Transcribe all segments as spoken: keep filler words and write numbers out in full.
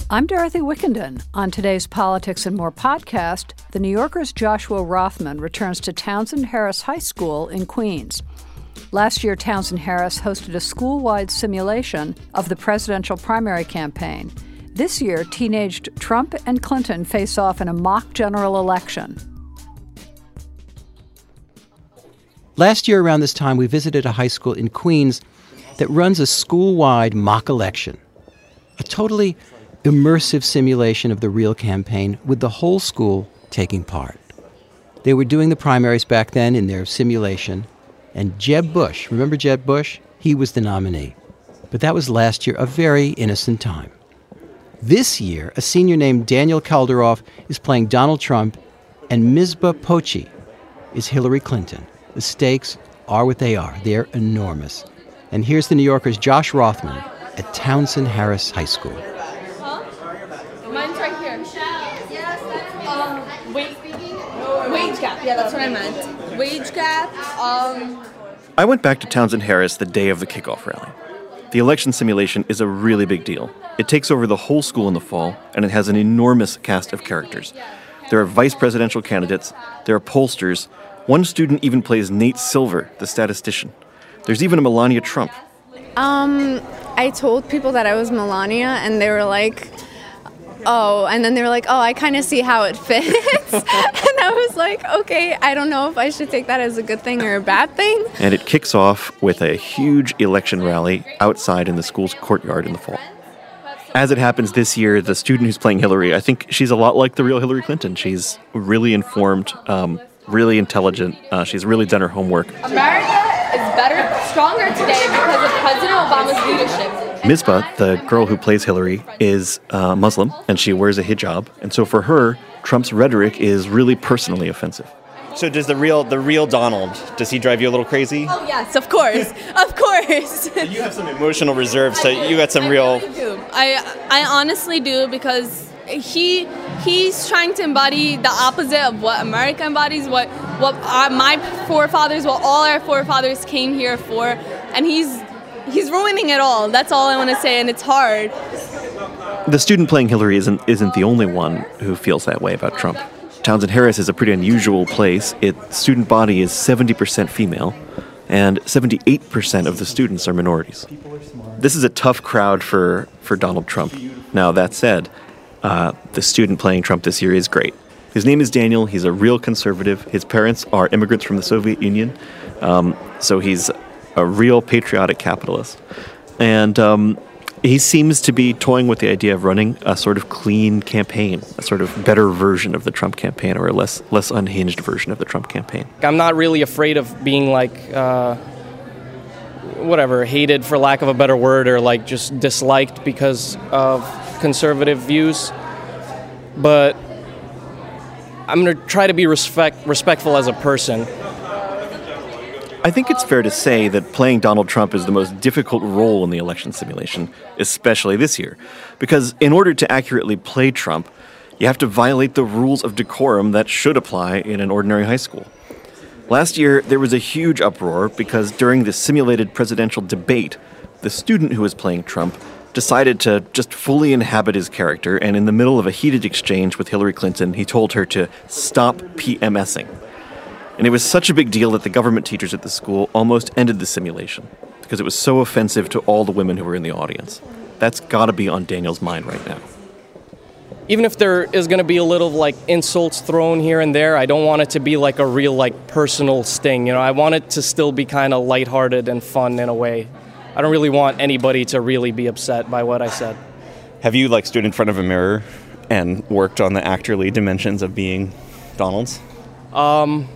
I'm Dorothy Wickenden. On today's Politics and More podcast, The New Yorker's Joshua Rothman returns to Townsend Harris High School in Queens. Last year, Townsend Harris hosted a school-wide simulation of the presidential primary campaign. This year, teenaged Trump and Clinton face off in a mock general election. Last year around this time, we visited a high school in Queens that runs a school-wide mock election. A totally immersive simulation of the real campaign with the whole school taking part. They were doing the primaries back then in their simulation, and Jeb Bush, remember Jeb Bush? He was the nominee. But that was last year, a very innocent time. This year, a senior named Daniel Kalderoff is playing Donald Trump, and Misbah Pochi is Hillary Clinton. The stakes are what they are. They're enormous. And here's the New Yorker's Josh Rothman at Townsend Harris High School. Mine's right here. Um, wait, wage gap. Yeah, that's what I meant. Wage gap. Um. I went back to Townsend Harris the day of the kickoff rally. The election simulation is a really big deal. It takes over the whole school in the fall, and it has an enormous cast of characters. There are vice presidential candidates. There are pollsters. One student even plays Nate Silver, the statistician. There's even a Melania Trump. Um, I told people that I was Melania, and they were like, oh, and then they were like, oh, I kind of see how it fits. And I was like, okay, I don't know if I should take that as a good thing or a bad thing. And it kicks off with a huge election rally outside in the school's courtyard in the fall. As it happens this year, the student who's playing Hillary, I think she's a lot like the real Hillary Clinton. She's really informed, um, really intelligent. Uh, she's really done her homework. America is better, stronger today because of President Obama's leadership. Misbah, the girl who plays Hillary, is uh, Muslim, and she wears a hijab. And so for her, Trump's rhetoric is really personally offensive. So does the real the real Donald, does he drive you a little crazy? Oh, yes, of course. Of course. You have some emotional reserve, so you got some I real... Really do. I, I honestly do, because he he's trying to embody the opposite of what America embodies, what, what our, my forefathers, what all our forefathers came here for, and he's he's ruining it all. That's all I want to say, and it's hard. The student playing Hillary isn't isn't the only one who feels that way about Trump. Townsend Harris is a pretty unusual place. Its student body is seventy percent female, and seventy-eight percent of the students are minorities. This is a tough crowd for, for Donald Trump. Now, that said, uh, the student playing Trump this year is great. His name is Daniel. He's a real conservative. His parents are immigrants from the Soviet Union, um, so he's a real patriotic capitalist. And um, he seems to be toying with the idea of running a sort of clean campaign, a sort of better version of the Trump campaign, or a less less unhinged version of the Trump campaign. I'm not really afraid of being like, uh, whatever, hated for lack of a better word, or like just disliked because of conservative views. But I'm going to try to be respect respectful as a person. I think it's fair to say that playing Donald Trump is the most difficult role in the election simulation, especially this year. Because in order to accurately play Trump, you have to violate the rules of decorum that should apply in an ordinary high school. Last year, there was a huge uproar because during the simulated presidential debate, the student who was playing Trump decided to just fully inhabit his character, and in the middle of a heated exchange with Hillary Clinton, he told her to stop PMSing. And it was such a big deal that the government teachers at the school almost ended the simulation because it was so offensive to all the women who were in the audience. That's got to be on Daniel's mind right now. Even if there is going to be a little like insults thrown here and there, I don't want it to be like a real like personal sting. You know, I want it to still be kind of lighthearted and fun in a way. I don't really want anybody to really be upset by what I said. Have you like stood in front of a mirror and worked on the actorly dimensions of being Donald's? Um...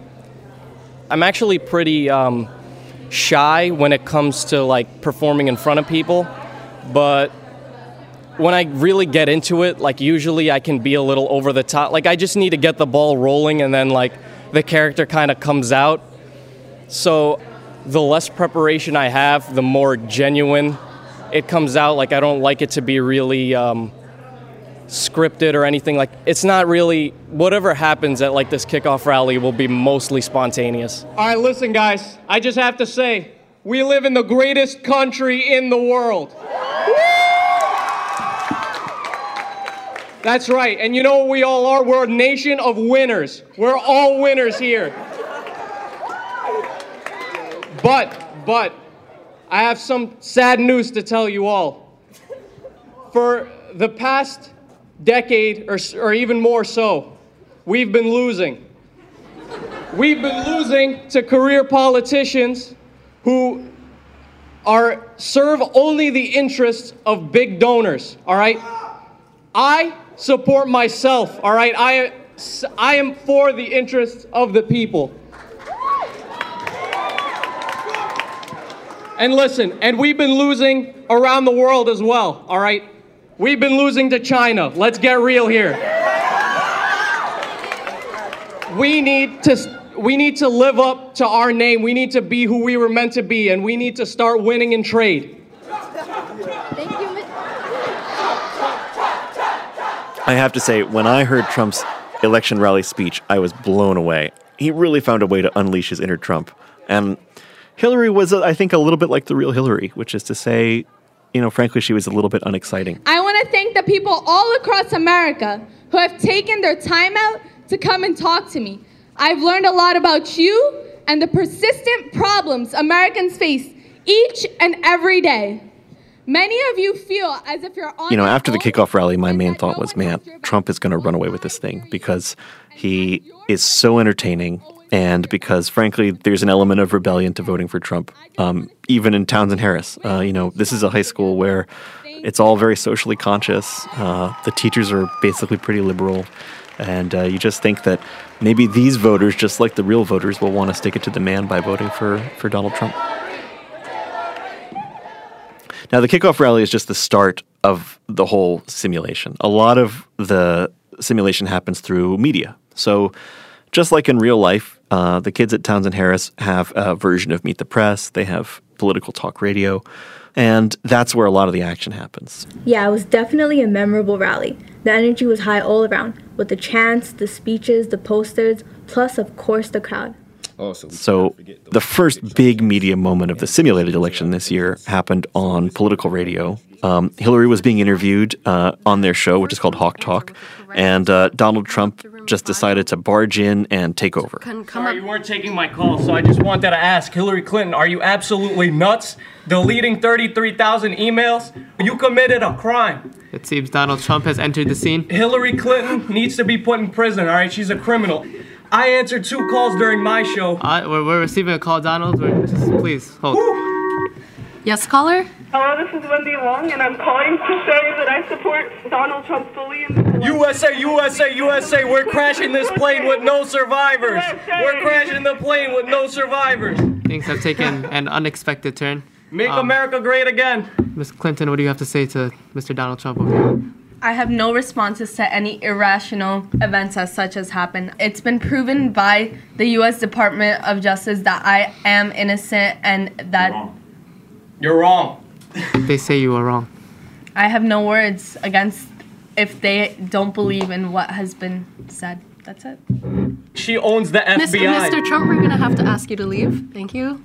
I'm actually pretty um, shy when it comes to like performing in front of people, but when I really get into it, like usually I can be a little over the top. Like I just need to get the ball rolling, and then like the character kind of comes out. So the less preparation I have, the more genuine it comes out. Like I don't like it to be really um, scripted or anything. Like it's not really, whatever happens at like this kickoff rally will be mostly spontaneous. All right, listen guys, I just have to say, we live in the greatest country in the world. That's right. And you know what we all are? We're a nation of winners. We're all winners here. But, but, I have some sad news to tell you all. For the past decade, or, or even more so, we've been losing. We've been losing to career politicians who are serve only the interests of big donors, all right? I support myself, all right? I, I am for the interests of the people. And listen, and we've been losing around the world as well, all right? We've been losing to China. Let's get real here. We need to we need to live up to our name. We need to be who we were meant to be, and we need to start winning in trade. Thank you. I have to say, when I heard Trump's election rally speech, I was blown away. He really found a way to unleash his inner Trump. And Hillary was, I think, a little bit like the real Hillary, which is to say, you know, frankly, she was a little bit unexciting. I want to thank the people all across America who have taken their time out to come and talk to me. I've learned a lot about you and the persistent problems Americans face each and every day. Many of you feel as if you're on. You know, after the kickoff rally, my main thought was, man, Trump is going to run away with this thing because he is so entertaining and because, frankly, there's an element of rebellion to voting for Trump, um, even in Townsend Harris. Uh, you know, this is a high school where it's all very socially conscious. Uh, the teachers are basically pretty liberal. And uh, you just think that maybe these voters, just like the real voters, will want to stick it to the man by voting for, for Donald Trump. Now, the kickoff rally is just the start of the whole simulation. A lot of the simulation happens through media. So just like in real life, uh, the kids at Townsend Harris have a version of Meet the Press. They have political talk radio. And that's where a lot of the action happens. Yeah, it was definitely a memorable rally. The energy was high all around, with the chants, the speeches, the posters, plus, of course, the crowd. Awesome. So the first big media moment of the simulated election this year happened on political radio. Um, Hillary was being interviewed uh, on their show, which is called Hawk Talk, and uh, Donald Trump just decided to barge in and take over. Sorry, you weren't taking my call, so I just wanted to ask, Hillary Clinton, are you absolutely nuts? Deleting thirty-three thousand emails? You committed a crime. It seems Donald Trump has entered the scene. Hillary Clinton needs to be put in prison, all right? She's a criminal. I answered two calls during my show. Uh, we're, we're receiving a call, Donald. We're just, please, hold. Woo. Yes, caller? Hello, this is Wendy Wong, and I'm calling to say that I support Donald Trump fully in this election. U S A, U S A, U S A, we're crashing this plane with no survivors. We're crashing the plane with no survivors. Things have taken an unexpected turn. Make um, America great again. Miz Clinton, what do you have to say to Mister Donald Trump over here? I have no responses to any irrational events as such as happened. It's been proven by the U S Department of Justice that I am innocent and that... You're wrong. You're wrong. They say you are wrong. I have no words against if they don't believe in what has been said. That's it. She owns the F B I. Mister Mister Trump, we're going to have to ask you to leave. Thank you.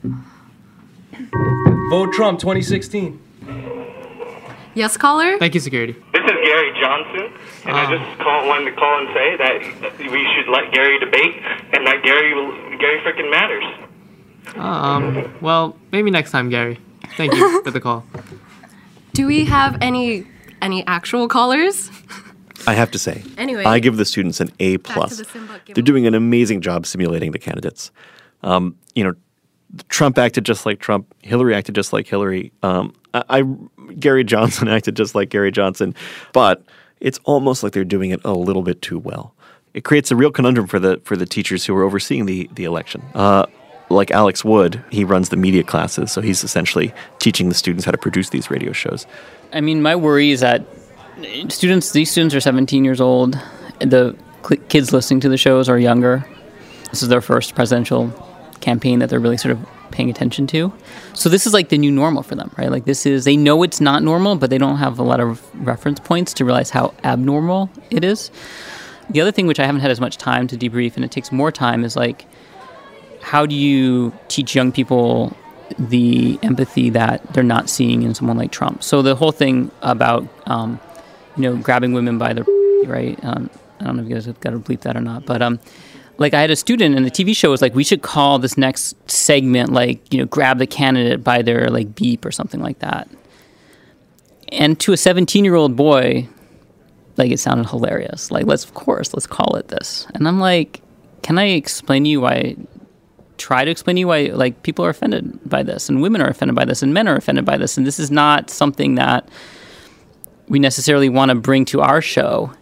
Vote Trump twenty sixteen. Yes, caller? Thank you, security. This is Gary Johnson, and uh, I just call, wanted to call and say that we should let Gary debate, and that Gary Gary freaking matters. Um. Well, maybe next time, Gary. Thank you for the call. Do we have any any actual callers? I have to say, anyway, I give the students an A plus. The They're doing an amazing job simulating the candidates. Um, you know, Trump acted just like Trump. Hillary acted just like Hillary. Um, I, I Gary Johnson acted just like Gary Johnson. But it's almost like they're doing it a little bit too well. It creates a real conundrum for the for the teachers who are overseeing the the election. Uh, like Alex Wood, he runs the media classes, so he's essentially teaching the students how to produce these radio shows. I mean, my worry is that students, these students are seventeen years old. The kids listening to the shows are younger. This is their first presidential campaign that they're really sort of paying attention to. So this is like the new normal for them, right? Like this is, they know it's not normal, but they don't have a lot of reference points to realize how abnormal it is. The other thing, which I haven't had as much time to debrief, and it takes more time, is like, how do you teach young people the empathy that they're not seeing in someone like Trump? So the whole thing about, um, you know, grabbing women by their, right? Um, I don't know if you guys have got to bleep that or not, but um, like I had a student and the T V show was like, we should call this next segment like, you know, grab the candidate by their like beep or something like that. And to a seventeen-year-old boy, like it sounded hilarious. Like, let's, of course, let's call it this. And I'm like, can I explain to you why, try to explain to you why, like, people are offended by this, and women are offended by this, and men are offended by this, and this is not something that we necessarily want to bring to our show.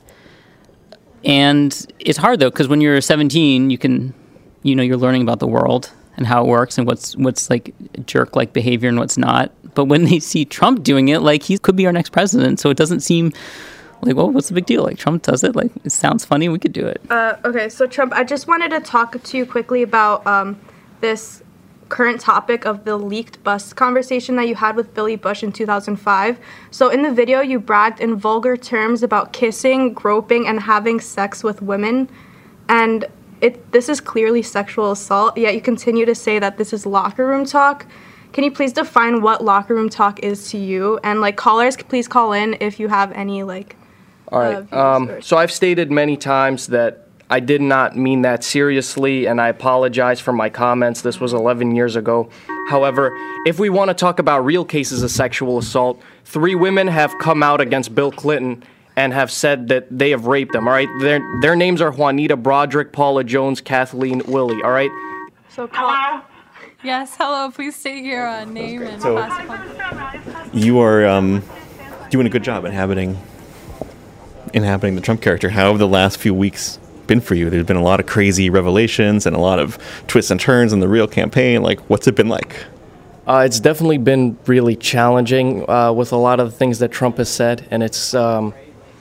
And it's hard, though, because when you're seventeen, you can, you know, you're learning about the world and how it works and what's, what's like, jerk-like behavior and what's not. But when they see Trump doing it, like, he could be our next president, so it doesn't seem like, well, what's the big deal? Like, Trump does it. Like, it sounds funny. We could do it. Uh, okay, so Trump, I just wanted to talk to you quickly about um, this current topic of the leaked bus conversation that you had with Billy Bush in two thousand five. So in the video, you bragged in vulgar terms about kissing, groping, and having sex with women. And it this is clearly sexual assault, yet you continue to say that this is locker room talk. Can you please define what locker room talk is to you? And, like, callers, please call in if you have any, like, All right. Um, so I've stated many times that I did not mean that seriously, and I apologize for my comments. This was eleven years ago. However, if we want to talk about real cases of sexual assault, three women have come out against Bill Clinton and have said that they have raped them, all right? Their, their names are Juanita Broderick, Paula Jones, Kathleen Willey, all right? So call. Yes, hello. Please state your uh, name and So- class. You are um, doing a good job inhabiting inhabiting the Trump character. How have the last few weeks been for you? There's been a lot of crazy revelations and a lot of twists and turns in the real campaign. Like, what's it been like? Uh, it's definitely been really challenging uh, with a lot of the things that Trump has said, and it's um,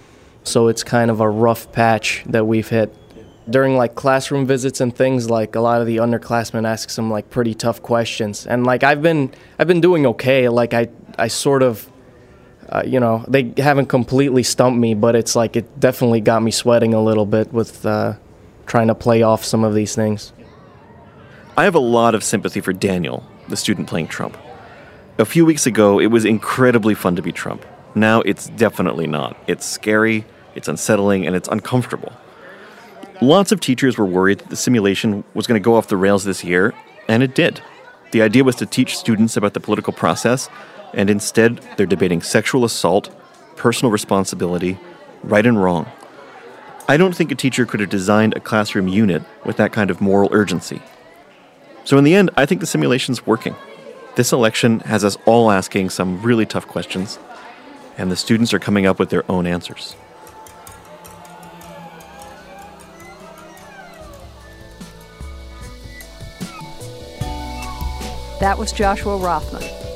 so it's kind of a rough patch that we've hit. During like classroom visits and things, like a lot of the underclassmen ask some like pretty tough questions, and like I've been I've been doing okay. Like I I sort of uh, you know they haven't completely stumped me, but it's like it definitely got me sweating a little bit with uh, trying to play off some of these things. I have a lot of sympathy for Daniel, the student playing Trump. A few weeks ago, it was incredibly fun to be Trump. Now it's definitely not. It's scary, it's unsettling, and it's uncomfortable. Lots of teachers were worried that the simulation was going to go off the rails this year, and it did. The idea was to teach students about the political process, and instead they're debating sexual assault, personal responsibility, right and wrong. I don't think a teacher could have designed a classroom unit with that kind of moral urgency. So in the end, I think the simulation's working. This election has us all asking some really tough questions, and the students are coming up with their own answers. That was Joshua Rothman.